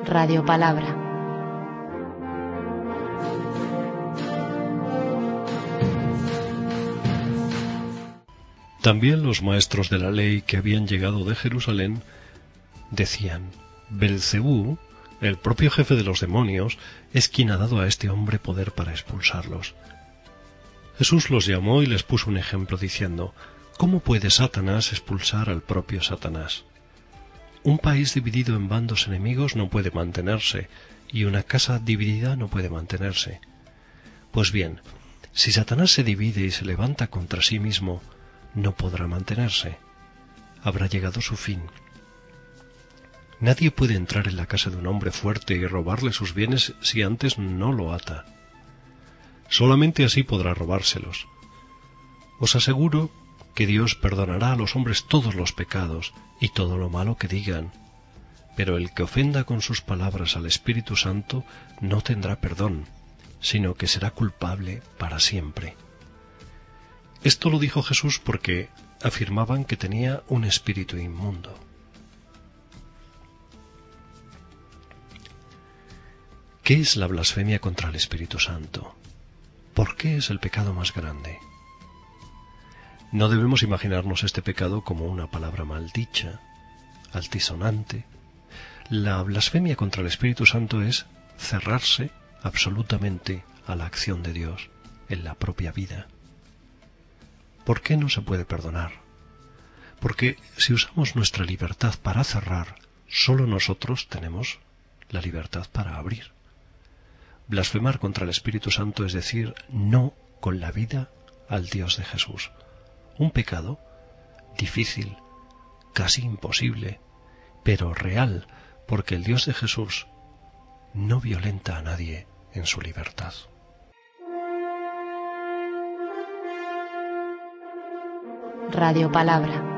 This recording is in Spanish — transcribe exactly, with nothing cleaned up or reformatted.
Radio Palabra. También los maestros de la ley que habían llegado de Jerusalén decían: Belcebú, el propio jefe de los demonios, es quien ha dado a este hombre poder para expulsarlos. Jesús los llamó y les puso un ejemplo diciendo: ¿Cómo puede Satanás expulsar al propio Satanás? Un país dividido en bandos enemigos no puede mantenerse, y una casa dividida no puede mantenerse. Pues bien, si Satanás se divide y se levanta contra sí mismo, no podrá mantenerse. Habrá llegado su fin. Nadie puede entrar en la casa de un hombre fuerte y robarle sus bienes si antes no lo ata. Solamente así podrá robárselos. Os aseguro que Dios perdonará a los hombres todos los pecados y todo lo malo que digan, pero el que ofenda con sus palabras al Espíritu Santo no tendrá perdón, sino que será culpable para siempre. Esto lo dijo Jesús porque afirmaban que tenía un espíritu inmundo. ¿Qué es la blasfemia contra el Espíritu Santo? ¿Por qué es el pecado más grande? No debemos imaginarnos este pecado como una palabra maldicha, altisonante. La blasfemia contra el Espíritu Santo es cerrarse absolutamente a la acción de Dios en la propia vida. ¿Por qué no se puede perdonar? Porque si usamos nuestra libertad para cerrar, solo nosotros tenemos la libertad para abrir. Blasfemar contra el Espíritu Santo es decir no con la vida al Dios de Jesús. Un pecado difícil, casi imposible, pero real, porque el Dios de Jesús no violenta a nadie en su libertad. Radio Palabra.